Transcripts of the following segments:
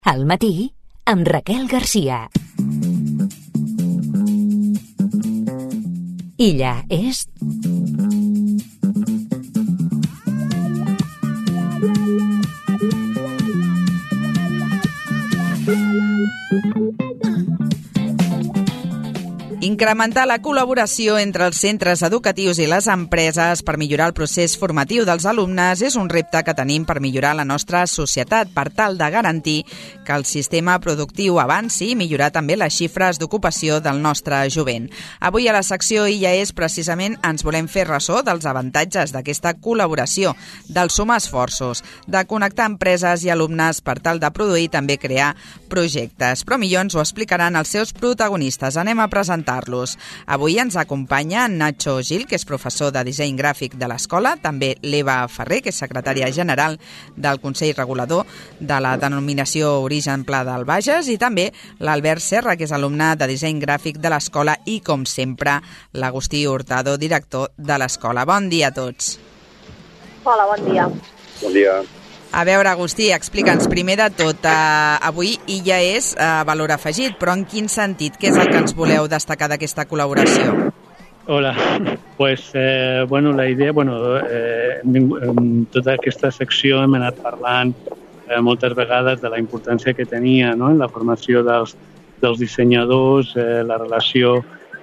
Al matí, amb Raquel Garcia. Ella és... Incrementar la col·laboració entre els centres educatius i les empreses per millorar el procés formatiu dels alumnes és un repte que tenim per millorar la nostra societat per tal de garantir que el sistema productiu avanci i millorar també les xifres d'ocupació del nostre jovent. Avui a la secció Illa és precisament ens volem fer ressò dels avantatges d'aquesta col·laboració, dels sumar esforços, de connectar empreses i alumnes per tal de produir i també crear projectes. Però millor ens ho explicaran els seus protagonistes. Anem a presentar-los. Avui ens acompanya Nacho Gil, que és professor de disseny gràfic de l'escola, també l'Eva Ferrer, que és secretària general del Consell Regulador de la denominació Origen Pla del Bages, i també l'Albert Serra, que és alumne de disseny gràfic de l'escola, i, com sempre, l'Agustí Hurtado, director de l'escola. Bon dia a tots. Hola, bon dia. Bon dia. A veure, Agustí, explica'ns primer de tot. Avui Illa és valor afegit, però en quin sentit? Què és el que ens voleu destacar d'aquesta col·laboració? Hola, pues, la idea, en tota aquesta secció hem anat parlant moltes vegades de la importància que tenia, no?, en la formació dels dissenyadors, la relació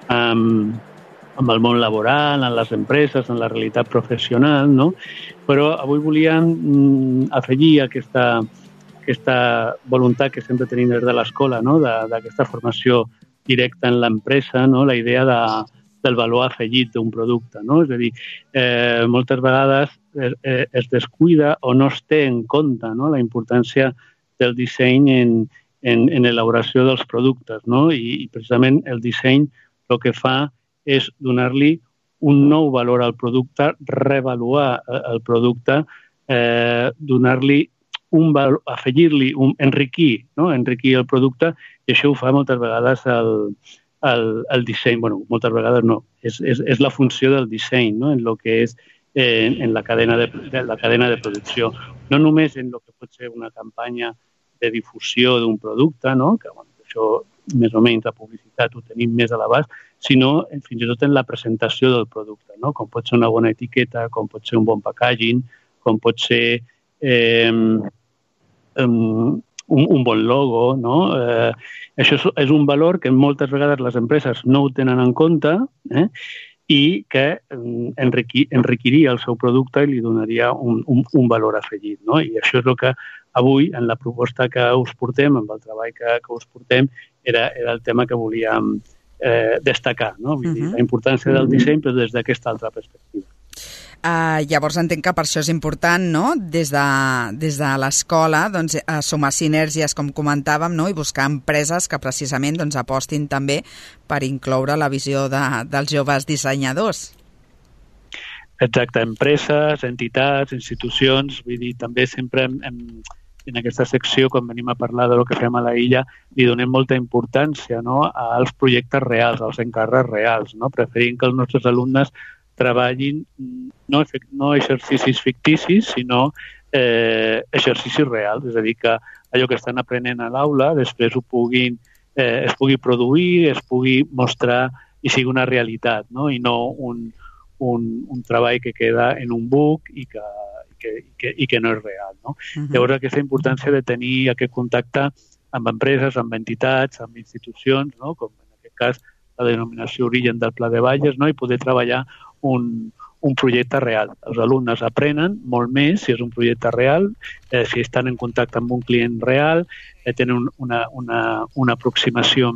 amb el món laboral, en les empreses, en la realitat professional, no? Però avui volíem afegir aquesta voluntat que sempre tenim des de l'escola, no?, d'aquesta formació directa en l'empresa, no?, la idea del valor afegit d'un producte, no? És a dir, moltes vegades es descuida o no es té en compte, no?, la importància del disseny en l'elaboració dels productes, no? I precisament el disseny el que fa és donar-li un nou valor al producte, revaluar el producte, donar-li un valor, afegir-li, enriquir, no?, enriquir el producte, i això ho fa moltes vegades el disseny. Bueno, moltes vegades no, és la funció del disseny, no?, en el que és en la cadena de producció. No només en el que pot ser una campanya de difusió d'un producte, no?, que això més o menys la publicitat ho tenim més a l'abast, sinó fins i tot en la presentació del producte, no?, com pot ser una bona etiqueta, com pot ser un bon packaging, com pot ser un bon logo, no? Això és un valor que moltes vegades les empreses no ho tenen en compte, i que enriquiria el seu producte i li donaria un valor afegit, no? I això és el que avui, en la proposta que us portem, amb el treball que us portem, era el tema que volíem destacar, no? Vull dir, la importància del disseny, però des d'aquesta altra perspectiva. Llavors entenc que per això és important, no?, des de l'escola, doncs, sumar sinergies, com comentàvem, no?, i buscar empreses que precisament doncs, apostin també per incloure la visió dels joves dissenyadors. Exacte, empreses, entitats, institucions, vull dir, també sempre en aquesta secció, quan venim a parlar del que fem a la illa, li donem molta importància, no?, als projectes reals, als encàrrecs reals, no?, preferint que els nostres alumnes treballin no exercicis ficticis, sinó exercicis reals, és a dir, que allò que estan aprenent a l'aula després es pugui produir, es pugui mostrar i sigui una realitat, no?, i no un treball que queda en un buc i que no és real, no? Llavors, aquesta importància de tenir aquest contacte amb empreses, amb entitats, amb institucions, no?, com en aquest cas la denominació Origen del Pla de Bages, no?, i poder treballar un projecte real. Els alumnes aprenen molt més si és un projecte real, si estan en contacte amb un client real, tenen una aproximació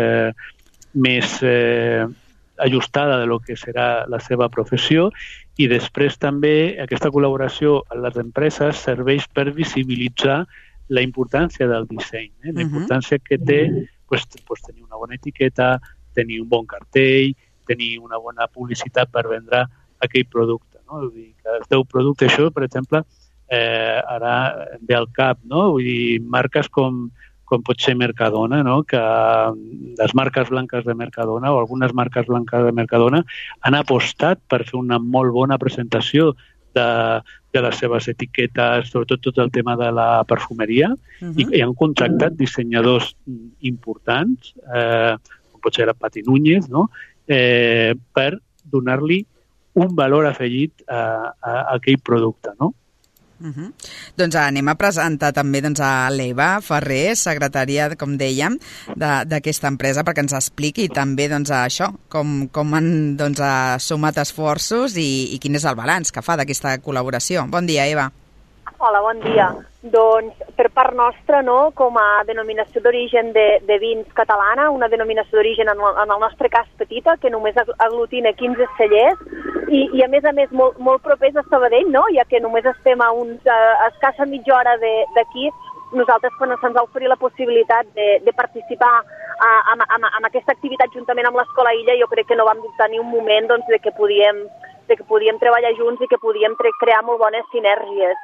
més ajustada de lo que serà la seva professió, i després també aquesta col·laboració amb les empreses serveix per visibilitzar la importància del disseny, la importància que té tenir una bona etiqueta, tenir un bon cartell, tenir una bona publicitat per vendre aquell producte, no? Vull dir que el teu producte, això, per exemple, ara ve al cap, no? Vull dir, marques com pot ser Mercadona, no?, que les marques blanques de Mercadona o algunes marques blanques de Mercadona han apostat per fer una molt bona presentació de de les seves etiquetes, sobretot tot el tema de la perfumeria, i han contractat dissenyadors importants, com pot ser la Pati Núñez, no? Per donar-li un valor afegit a aquell producte, no? Doncs anem a presentar també a l'Eva Ferrer, secretària, com dèiem, d'aquesta empresa, perquè ens expliqui també això, com han sumat esforços i quin és el balanç que fa d'aquesta col·laboració. Bon dia, Eva. Hola, bon dia. Doncs, per part nostra, no, com a denominació d'origen de vins catalana, una denominació d'origen en el nostre cas petita, que només aglutina 15 cellers, i a més, molt propers a Sabadell, no? Ja que només estem a escassa mitja hora d'aquí, nosaltres quan se'ns va oferir la possibilitat de participar en aquesta activitat juntament amb l'Escola Illa, jo crec que no vam dubtar ni un moment de que podíem treballar junts i que podíem crear molt bones sinergies.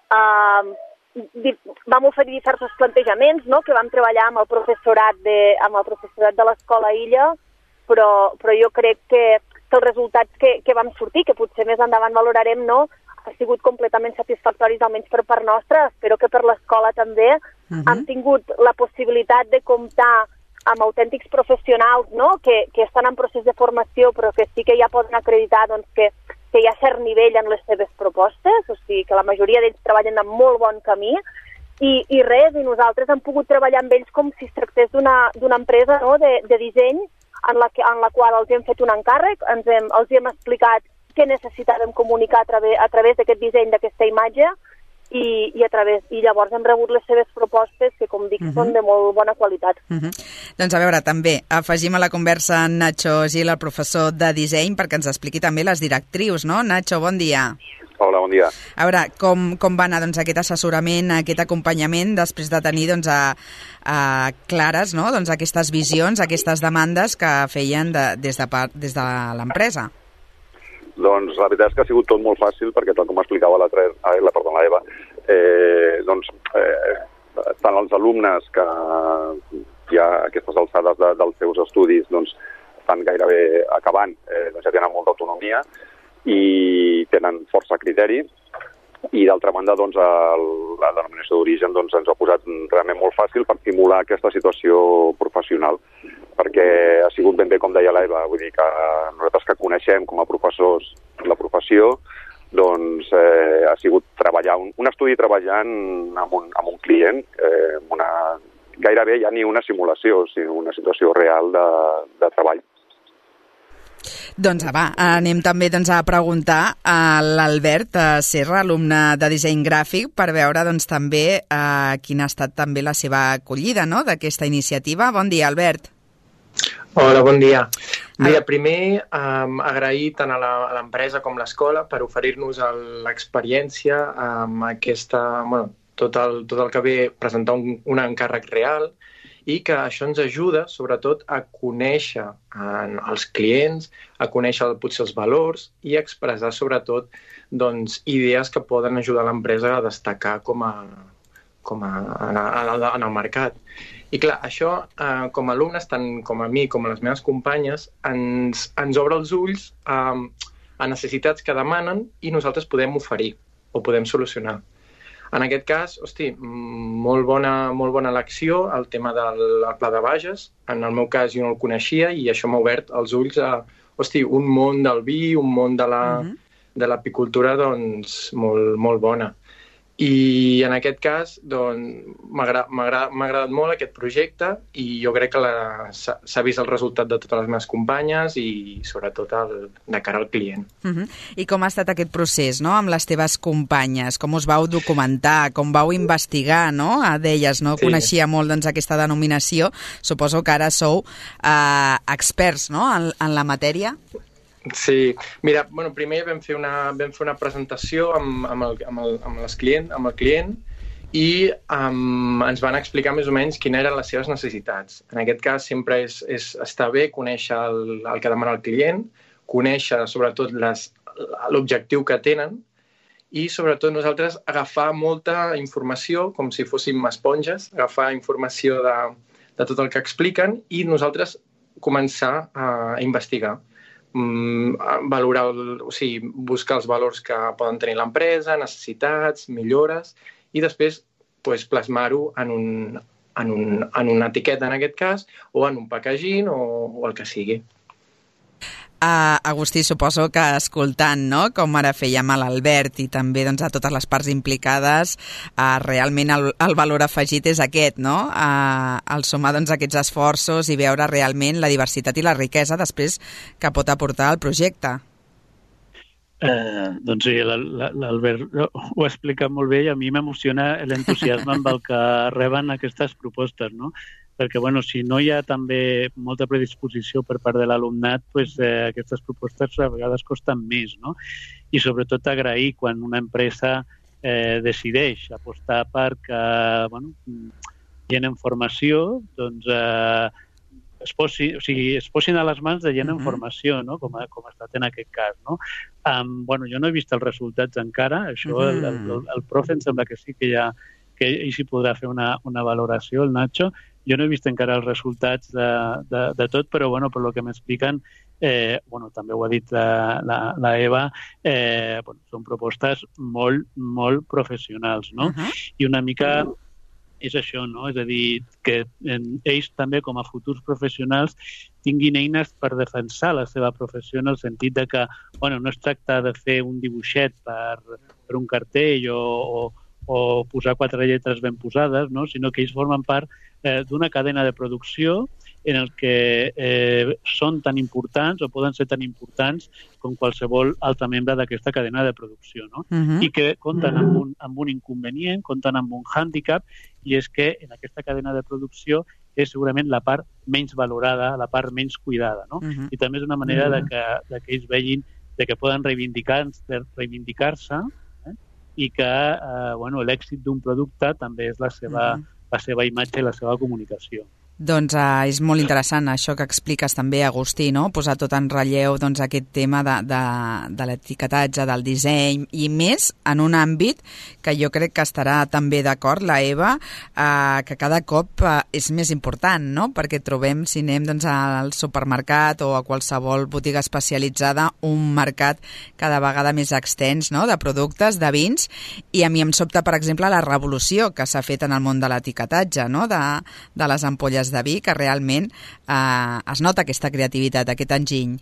Vam oferir diversos plantejaments, no?, que vam treballar amb el professorat de l'Escola Illa, però jo crec que els resultats que vam sortir, que potser més endavant valorarem, no, ha sigut completament satisfactoris, almenys per part nostra. Espero que per l'escola també hem tingut la possibilitat de comptar amb autèntics professionals, no?, que estan en procés de formació, però que sí que ja poden acreditar que hi ha cert nivell en les seves propostes, o sigui que la majoria d'ells treballen en molt bon camí, i nosaltres hem pogut treballar amb ells com si es tractés d'una empresa, no?, de disseny, en la qual els hem fet un encàrrec, els hem explicat què necessitàvem comunicar a través d'aquest disseny, d'aquesta imatge, i llavors hem rebut les seves propostes, que, com dic, són de molt bona qualitat. Doncs a veure, també afegim a la conversa Nacho Gil, el professor de disseny, perquè ens expliqui també les directrius, no? Nacho, bon dia. Hola, bon dia. A veure, com va anar aquest assessorament, aquest acompanyament, després de tenir clares, no?, aquestes visions, aquestes demandes que feien des de l'empresa? Doncs la veritat és que ha sigut tot molt fàcil, perquè tal com explicava la Eva, tant els alumnes que ja a aquestes alçades dels seus estudis estan gairebé acabant, ja tenen molta autonomia i tenen força criteri, i d'altra banda la denominació d'origen ens ha posat realment molt fàcil per simular aquesta situació professional, perquè ha sigut ben bé com deia l'Eva, vull dir que nosaltres que coneixem com a professors la professió, ha sigut treballar, un estudi treballant amb un client, gairebé ja ni una simulació, sinó una situació real de treball. Doncs anem també a preguntar a l'Albert Serra, alumne de disseny gràfic, per veure també quina ha estat també la seva acollida, no?, d'aquesta iniciativa. Bon dia, Albert. Hola, bon dia. Bé, primer agrair tant a l'empresa com a l'escola per oferir-nos l'experiència amb tot el que ve presentar un encàrrec real, i que això ens ajuda, sobretot, a conèixer els clients, a conèixer potser els valors i a expressar, sobretot, idees que poden ajudar l'empresa a destacar en el mercat. I clar, això, com a alumnes, tant com a mi com a les meves companyes, ens obre els ulls a necessitats que demanen i nosaltres podem oferir o podem solucionar. En aquest cas, molt bona elecció, el tema del Pla de Bages. En el meu cas jo no el coneixia i això m'ha obert els ulls a un món del vi, un món de l'apicultura molt bona. I en aquest cas m'ha agradat molt aquest projecte i jo crec que s'ha vist el resultat de totes les meves companyes i sobretot de cara al client. I com ha estat aquest procés, no?, amb les teves companyes? Com us vau documentar? Com vau investigar, no? Deies, no? Coneixia molt aquesta denominació. Suposo que ara sou experts, no?, en la matèria. Sí, mira, primer vam fer una presentació amb el client i ens van explicar més o menys quines eren les seves necessitats. En aquest cas sempre està bé conèixer el que demana el client, conèixer sobretot l'objectiu que tenen i sobretot nosaltres agafar molta informació, com si fóssim esponges, agafar informació de tot el que expliquen i nosaltres començar a investigar. valorar, buscar els valors que poden tenir l'empresa, necessitats, millores, i després plasmar-ho en una etiqueta, en aquest cas, o en un packaging o el que sigui. Agustí, suposo que escoltant, no?, com ara fèiem a l'Albert i també a totes les parts implicades, realment el valor afegit és aquest, no?, el sumar aquests esforços i veure realment la diversitat i la riquesa després que pot aportar el projecte. Doncs sí, l'Albert ho ha explicat molt bé i a mi m'emociona l'entusiasme amb el que reben aquestes propostes, no?, perquè si no hi ha també molta predisposició per part de l'alumnat, aquestes propostes a vegades costen més, no? I sobretot agrair quan una empresa decideix apostar perquè gent en formació es posin a les mans de gent en formació, no? Com ha estat en aquest cas, no? Jo no he vist els resultats encara, això el profe em sembla que sí que ell s'hi podrà fer una valoració, el Nacho. Jo no he vist encara els resultats de tot, però per lo que m'expliquen, també ho ha dit la Eva, són propostes molt, molt professionals, no? I una mica és això, no? És a dir, que ells també com a futurs professionals tinguin eines per defensar la seva professió en el sentit de que, no es tracta de fer un dibuixet per un cartell o posar 4 lletres ben posades, no? Sinó que ells formen part d'una cadena de producció en el que són tan importants o poden ser tan importants com qualsevol altre membre d'aquesta cadena de producció, no? I que compten amb un inconvenient, compten amb un hàndicap, i és que en aquesta cadena de producció és segurament la part menys valorada, la part menys cuidada, no? I també és una manera que ells vegin que poden reivindicar-se i que l'èxit d'un producte també és la seva imatge i la seva comunicació. Doncs és molt interessant això que expliques també, Agustí, no? Posar tot en relleu aquest tema de l'etiquetatge, del disseny, i més en un àmbit que jo crec que estarà també d'acord la Eva, que cada cop és més important, no? Perquè trobem, si anem al supermercat o a qualsevol botiga especialitzada, un mercat cada vegada més extens, no?, de productes, de vins, i a mi em sobta, per exemple, la revolució que s'ha fet en el món de l'etiquetatge, no?, de les ampolles de vi, que realment es nota aquesta creativitat, aquest enginy.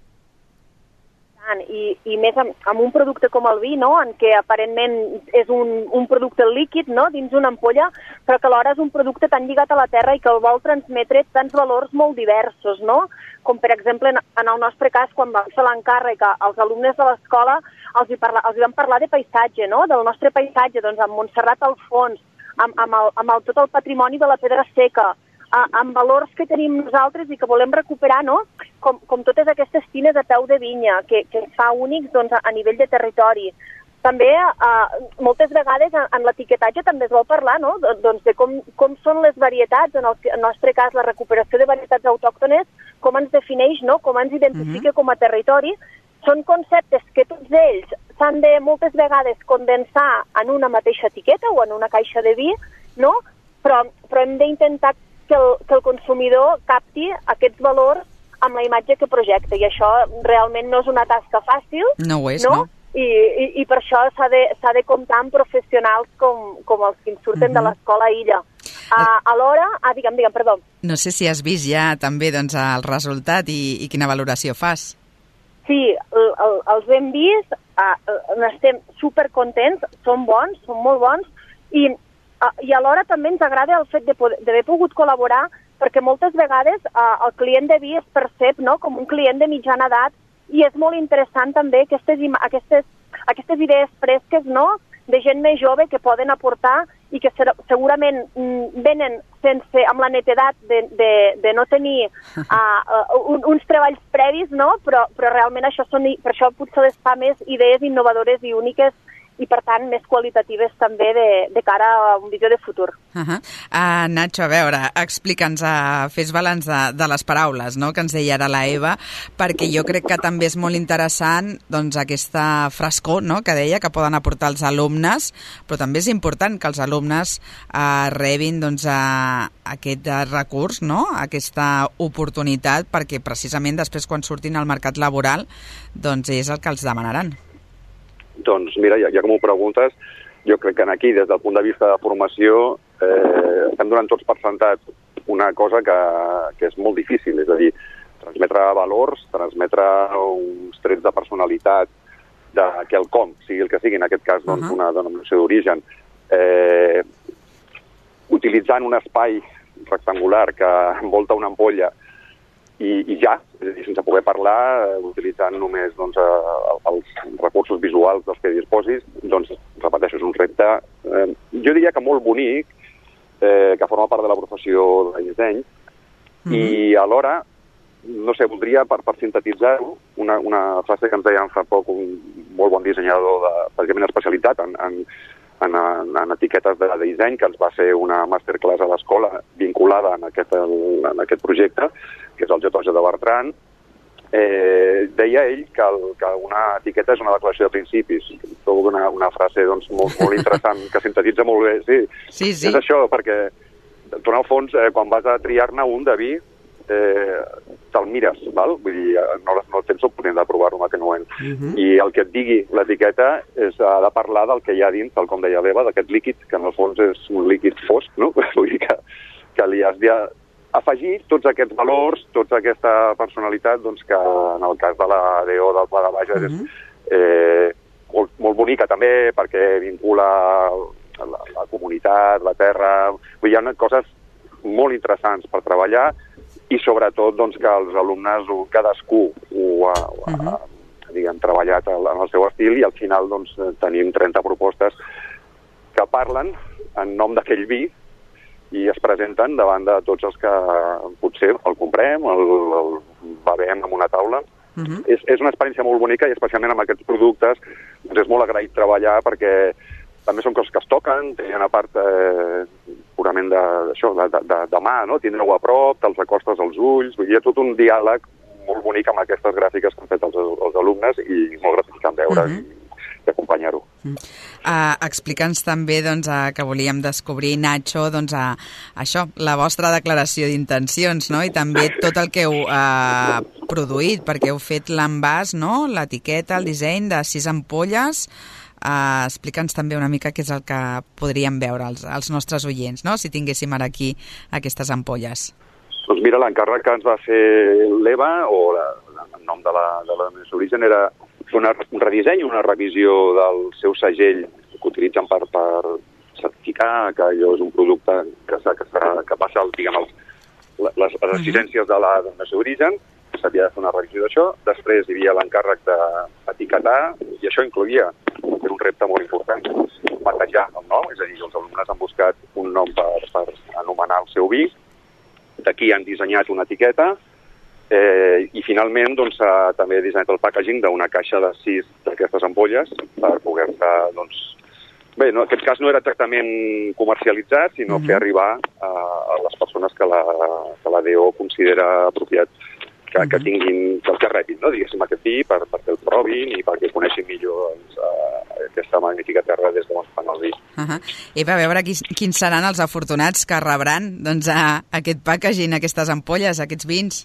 I més amb un producte com el vi, no?, en què aparentment és un producte líquid, no?, dins una ampolla, però que alhora és un producte tan lligat a la terra i que el vol transmetre tants valors molt diversos, no?, com per exemple en el nostre cas, quan vam fer l'encàrrec als alumnes de l'escola, els vam parlar de paisatge, no?, del nostre paisatge, doncs amb Montserrat al fons, amb tot el patrimoni de la pedra seca, amb valors que tenim nosaltres i que volem recuperar, no?, com totes aquestes tines a peu de vinya, que ens fa únics a nivell de territori. També, moltes vegades, en l'etiquetatge també es vol parlar, no?, de com són les varietats, en el nostre cas la recuperació de varietats autòctones, com ens defineix, no?, com ens identifica com a territori. Són conceptes que tots ells s'han de, moltes vegades, condensar en una mateixa etiqueta o en una caixa de vi, no?, però hem d'intentar que el consumidor capti aquests valors amb la imatge que projecta, i això realment no és una tasca fàcil. No ho és, no? I per això s'ha de comptar amb professionals com els que ens surten de l'escola Illa. Alhora, digue'm, perdó. No sé si has vist ja també el resultat i quina valoració fas. Sí, els hem vist, n'estem supercontents, són bons, són molt bons, i alhora també ens agrada el fet d'haver pogut col·laborar, perquè moltes vegades el client de vi es percep, no?, com un client de mitjana edat, i és molt interessant també aquestes idees fresques, no?, de gent més jove que poden aportar i que segurament venen amb la netedat de no tenir uns treballs previs, no?, però realment per això potser les fa més idees innovadores i úniques i per tant més qualitatives també de cara a un visió de futur. Nacho, a veure, explica'ns, fes balanç de les paraules, no?, que ens deia ara la Eva, perquè jo crec que també és molt interessant doncs, aquesta frescor, no?, que deia que poden aportar els alumnes, però també és important que els alumnes rebin doncs, aquest recurs, no?, aquesta oportunitat, perquè precisament després quan surtin al mercat laboral doncs és el que els demanaran. Doncs mira, ja que m'ho preguntes, jo crec que aquí, des del punt de vista de formació, estem donant tots per sentat una cosa que és molt difícil, és a dir, transmetre valors, transmetre uns trets de personalitat, de quelcom, sigui el que sigui, en aquest cas doncs, una denominació d'origen, utilitzant un espai rectangular que envolta una ampolla i ja, és a dir, sense poder parlar, utilitzant només doncs, els recursos visuals dels que disposis, doncs, repeteixo, és un repte, jo diria que molt bonic, que forma part de la professió de disseny, i alhora, no sé, voldria, per sintetitzar-ho, una frase que ens deia fa poc un molt bon dissenyador precisament especialitzat en etiquetes de disseny, que ens va fer una masterclass a l'escola vinculada en aquest projecte, que és el J. de Bertran. Deia ell que una etiqueta és una declaració de principis. Trobo una frase doncs, molt interessant, que sintetitza molt bé. Sí. És això, perquè tu, en el fons, quan vas a triar-ne un de vi, te'l mires, val? Vull dir, no tens l'oportunitat de provar-ho en aquell moment. I el que et digui l'etiqueta ha de parlar del que hi ha dins, tal com deia l'Eva, d'aquest líquid, que en el fons és un líquid fosc, no? Vull dir que li has d'afegir tots aquests valors, tota aquesta personalitat, doncs, que en el cas de la DO del Pla de Bages és molt bonica també, perquè vincula la comunitat, la terra. Vull dir, hi ha coses molt interessants per treballar, i sobretot doncs, que els alumnes, cadascú ho ha treballat en el seu estil, i al final doncs, tenim 30 propostes que parlen en nom d'aquell vi i es presenten davant de tots els que potser el comprem, el bevem en una taula. És una experiència molt bonica, i especialment amb aquests productes doncs és molt agraït treballar, perquè també són coses que es toquen, tenen a part purament de mà, no? Tindreu a prop, te'ls acostes als ulls, vull dir, hi ha tot un diàleg molt bonic amb aquestes gràfiques que han fet els alumnes, i molt gratificant veure i acompanyar-ho. Explica'ns també doncs, que volíem descobrir, Nacho, doncs, això, la vostra declaració d'intencions, no? I també tot el que heu produït, perquè heu fet l'envàs, no? L'etiqueta, el disseny de 6 ampolles. Explica'ns també una mica què és el que podríem veure els nostres oients, no?, si tinguéssim ara aquí aquestes ampolles. Doncs mira, l'encàrrec que ens va fer l'Eva, o en nom de la més origen, era fer un redisseny, una revisió del seu segell que utilitzen per certificar que allò és un producte que passa les exigències de la nació d'origen. S'havia de fer una revisió d'això. Després hi havia l'encàrrec d'etiquetar, i això incloïa, era un repte molt important, batejar el nom, és a dir, els alumnes han buscat un nom per anomenar el seu vi. D'aquí han dissenyat una etiqueta, i finalment doncs, també he dissenyat el packaging d'una caixa de 6 d'aquestes ampolles per poder-se, doncs... Bé, en aquest cas no era exactament comercialitzat, sinó fer arribar a les persones que la DO considera apropiat que tinguin, que rebin, no? Diguéssim, aquest vi, perquè el provin i perquè coneixin millor aquesta magnífica terra des d'on fan el vi. Eva, a veure quins seran els afortunats que rebran doncs, aquest packaging, aquestes ampolles, aquests vins.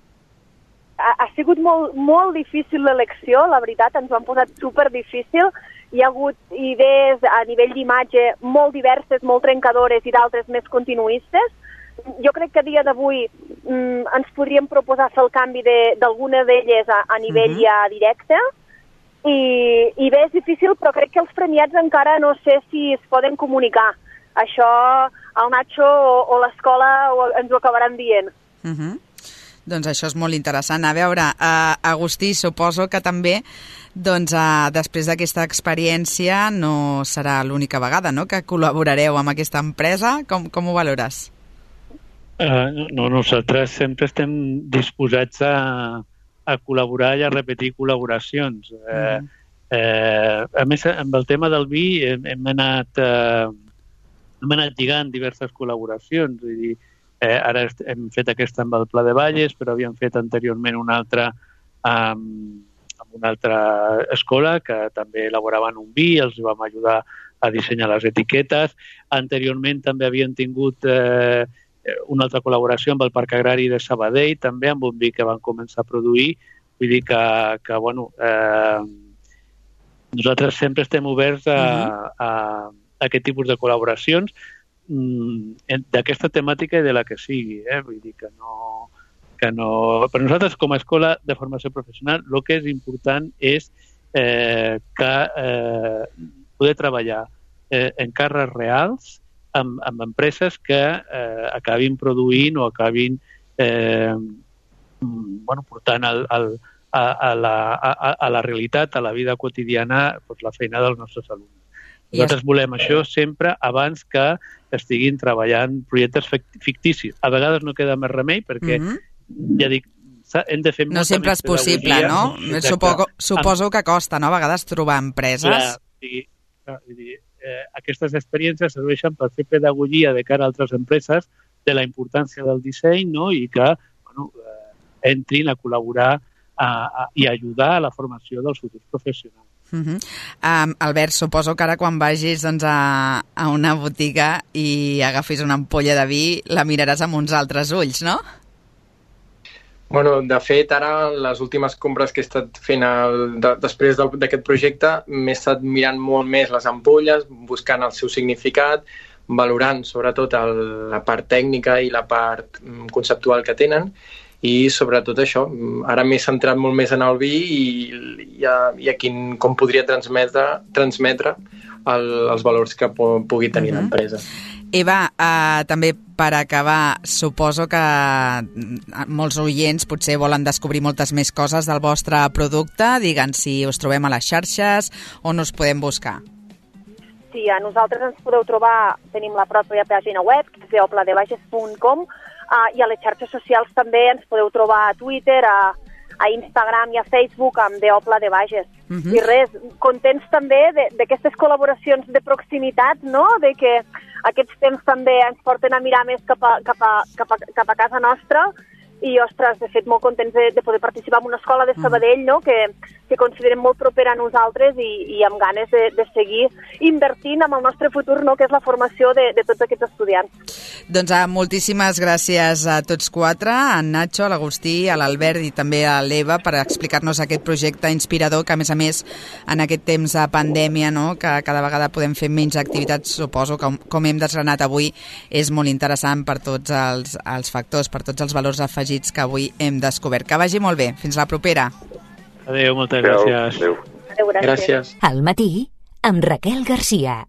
Ha sigut molt difícil l'elecció, la veritat, ens ho han posat superdifícil. Hi ha hagut idees a nivell d'imatge molt diverses, molt trencadores, i d'altres més continuistes. Jo crec que a dia d'avui ens podríem proposar fer el canvi d'alguna d'elles a nivell ja directe, i bé, és difícil, però crec que els premiats encara no sé si es poden comunicar. Això el Nacho o l'escola ens ho acabaran dient. Doncs això és molt interessant. A veure, Agustí, suposo que també doncs, després d'aquesta experiència no serà l'única vegada, no?, que col·laborareu amb aquesta empresa. Com ho valores? No, nosaltres sempre estem disposats a col·laborar i a repetir col·laboracions. A més, amb el tema del vi hem anat lligant diverses col·laboracions. Vull dir, ara hem fet aquesta amb el Pla de Valles, però havíem fet anteriorment una altra amb una altra escola que també elaboraven un vi, els vam ajudar a dissenyar les etiquetes. Anteriorment també havien tingut una altra col·laboració amb el Parc Agrari de Sabadell, també amb un vi que van començar a produir. Vull dir que bueno, nosaltres sempre estem oberts a aquest tipus de col·laboracions d'aquesta temàtica i de la que sigui. Vull dir que no... Per nosaltres, com a escola de formació professional, el que és important és poder treballar en càrrecs reals amb empreses que acabin produint o acabin portant a la realitat, a la vida quotidiana, la feina dels nostres alumnes. Nosaltres volem això sempre abans que estiguin treballant projectes ficticis. A vegades no queda més remei perquè, ja dic, hem de fer... No sempre és possible, no? Suposo que costa, no?, a vegades trobar empreses. Clar, aquestes experiències serveixen per fer pedagogia de cara a altres empreses de la importància del disseny, no?, i que entrin a col·laborar i ajudar a la formació dels futurs professionals. Albert, suposo que ara quan vagis a una botiga i agafis una ampolla de vi, la miraràs amb uns altres ulls, no? Bueno, de fet, ara les últimes compres que he estat fent després d'aquest projecte m'he estat mirant molt més les ampolles, buscant el seu significat, valorant sobretot la part tècnica i la part conceptual que tenen, i sobretot això, ara m'he centrat molt més en el vi i com podria transmetre els valors que pugui tenir l'empresa. Eva, també per acabar, suposo que molts oients potser volen descobrir moltes més coses del vostre producte. Digue'ns si us trobem a les xarxes, on us podem buscar. Sí, a nosaltres ens podeu trobar, tenim la pròpia pàgina web, que és deopladebages.com, i a les xarxes socials també ens podeu trobar a Twitter, a Instagram i a Facebook amb Deopla de Bages. I res, contents també d'aquestes col·laboracions de proximitat, no?, de que aquests temps també ens porten a mirar més cap a casa nostra i, ostres, de fet, molt contents de poder participar en una escola de Sabadell, no?, que considerem molt propera a nosaltres i amb ganes de seguir invertint en el nostre futur, no?, que és la formació de tots aquests estudiants. Doncs moltíssimes gràcies a tots quatre, a en Nacho, a l'Agustí, a l'Albert i també a l'Eva per explicar-nos aquest projecte inspirador que, a més, en aquest temps de pandèmia, no?, que cada vegada podem fer menys activitats, suposo que, com hem desgranat avui, és molt interessant per tots els factors, per tots els valors afegits que avui hem descobert. Que vagi molt bé. Fins la propera. Adéu, moltes gràcies. Adéu, gràcies. Al matí, amb Raquel Garcia.